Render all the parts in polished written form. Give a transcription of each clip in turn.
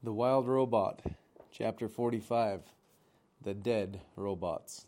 The Wild Robot, Chapter 45, The Dead Robots.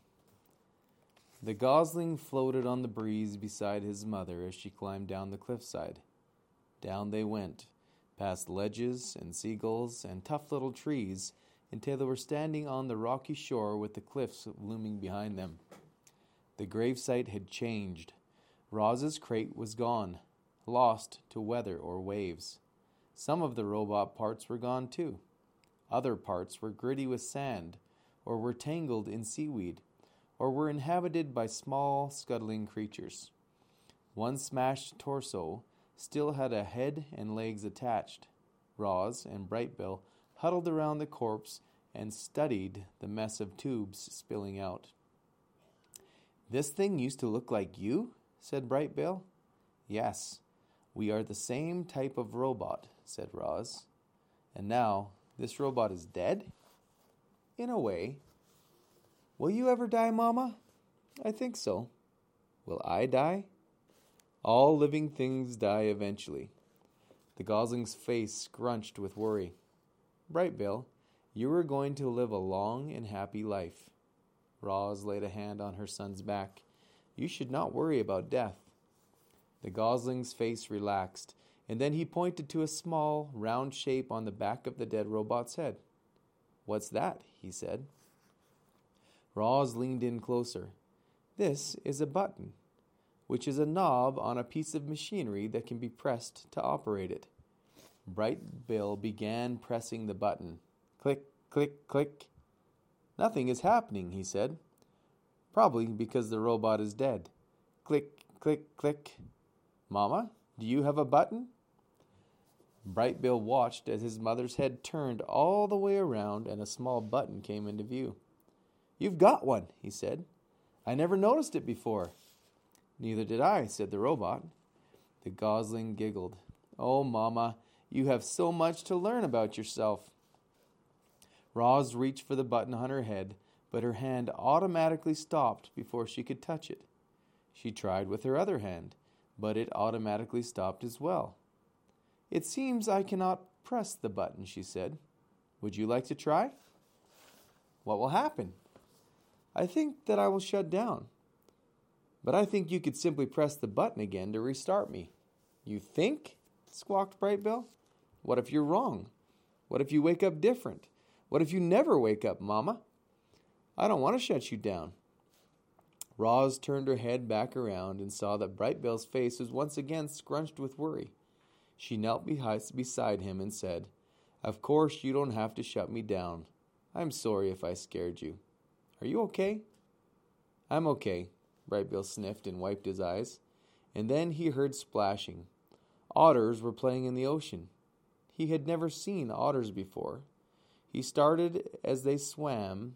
The gosling floated on the breeze beside his mother as she climbed down the cliffside. Down they went, past ledges and seagulls and tough little trees, until they were standing on the rocky shore with the cliffs looming behind them. The gravesite had changed. Roz's crate was gone, lost to weather or waves. Some of the robot parts were gone too. Other parts were gritty with sand, or were tangled in seaweed, or were inhabited by small, scuttling creatures. One smashed torso still had a head and legs attached. Roz and Brightbill huddled around the corpse and studied the mess of tubes spilling out. "This thing used to look like you?" said Brightbill. "Yes, we are the same type of robot," said Roz. "And now, this robot is dead?" "In a way." "Will you ever die, Mama?" "I think so." "Will I die?" "All living things die eventually." The gosling's face scrunched with worry. "Brightbill, you are going to live a long and happy life." Roz laid a hand on her son's back. "You should not worry about death." The gosling's face relaxed, and then he pointed to a small, round shape on the back of the dead robot's head. "What's that?" he said. Roz leaned in closer. "This is a button, which is a knob on a piece of machinery that can be pressed to operate it." Brightbill began pressing the button. Click, click, click. "Nothing is happening," he said. "Probably because the robot is dead." Click, click, click. "Mama, do you have a button?" Brightbill watched as his mother's head turned all the way around and a small button came into view. "You've got one," he said. "I never noticed it before." "Neither did I," said the robot. The gosling giggled. "Oh, Mama, you have so much to learn about yourself." Roz reached for the button on her head, but her hand automatically stopped before she could touch it. She tried with her other hand, but it automatically stopped as well. "It seems I cannot press the button," she said. "Would you like to try?" "What will happen?" "I think that I will shut down." "But I think you could simply press the button again to restart me." "You think?" squawked Brightbill. "What if you're wrong? What if you wake up different? What if you never wake up, Mama?" "I don't want to shut you down." Roz turned her head back around and saw that Brightbill's face was once again scrunched with worry. She knelt beside him and said, "Of course you don't have to shut me down. I'm sorry if I scared you. Are you okay?" "I'm okay," Brightbill sniffed and wiped his eyes. And then he heard splashing. Otters were playing in the ocean. He had never seen otters before. He stared as they swam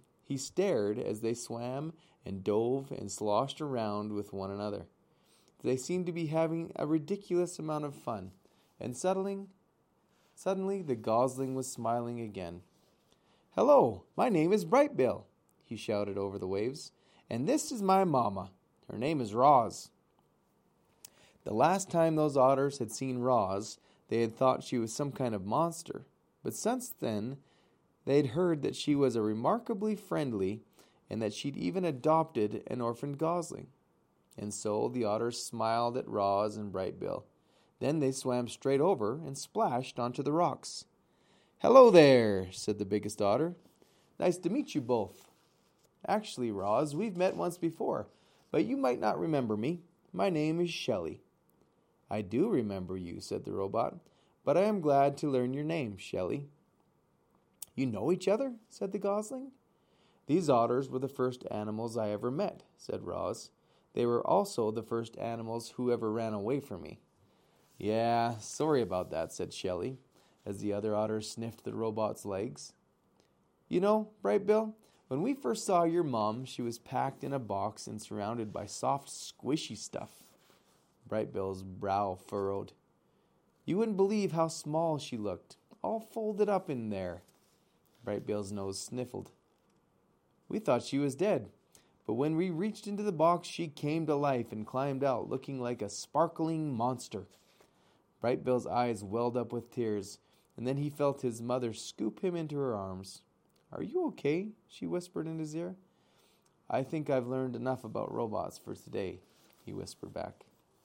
and dove and sloshed around with one another. They seemed to be having a ridiculous amount of fun. And suddenly the gosling was smiling again. "Hello, my name is Brightbill," he shouted over the waves. "And this is my mama. Her name is Roz." The last time those otters had seen Roz, they had thought she was some kind of monster. But since then, they had heard that she was a remarkably friendly and that she'd even adopted an orphaned gosling. And so the otters smiled at Roz and Brightbill. Then they swam straight over and splashed onto the rocks. "Hello there," said the biggest otter. "Nice to meet you both." "Actually, Roz, we've met once before, but you might not remember me. My name is Shelley." "I do remember you," said the robot, "but I am glad to learn your name, Shelley." "You know each other?" said the gosling. "These otters were the first animals I ever met," said Roz. "They were also the first animals who ever ran away from me." "Yeah, sorry about that," said Shelley, as the other otters sniffed the robot's legs. "You know, Brightbill, when we first saw your mom, she was packed in a box and surrounded by soft, squishy stuff." Brightbill's brow furrowed. "You wouldn't believe how small she looked, all folded up in there." Brightbill's nose sniffled. "We thought she was dead, but when we reached into the box, she came to life and climbed out looking like a sparkling monster." Brightbill's eyes welled up with tears. and then he felt his mother scoop him into her arms. "Are you okay?" she whispered in his ear. "I think I've learned enough about robots for today," he whispered back.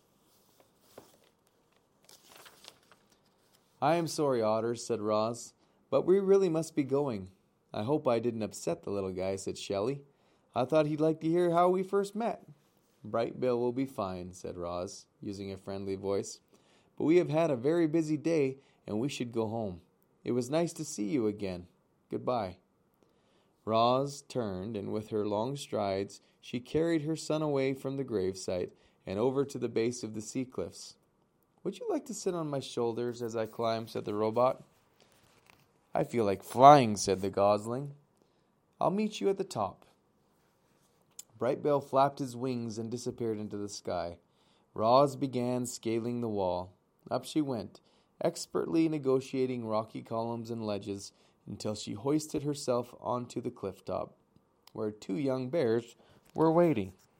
"I am sorry, Otter," said Roz, "but we really must be going." "I hope I didn't upset the little guy," said Shelley. "I thought he'd like to hear how we first met." "Bright Bill will be fine," said Roz, using a friendly voice. "But we have had a very busy day, and we should go home. It was nice to see you again. Goodbye." Roz turned, and with her long strides, she carried her son away from the gravesite and over to the base of the sea cliffs. "Would you like to sit on my shoulders as I climb?" said the robot. "I feel like flying," said the gosling. "I'll meet you at the top." Bright Bill flapped his wings and disappeared into the sky. Roz began scaling the wall. Up she went, expertly negotiating rocky columns and ledges until she hoisted herself onto the cliff top, where two young bears were waiting.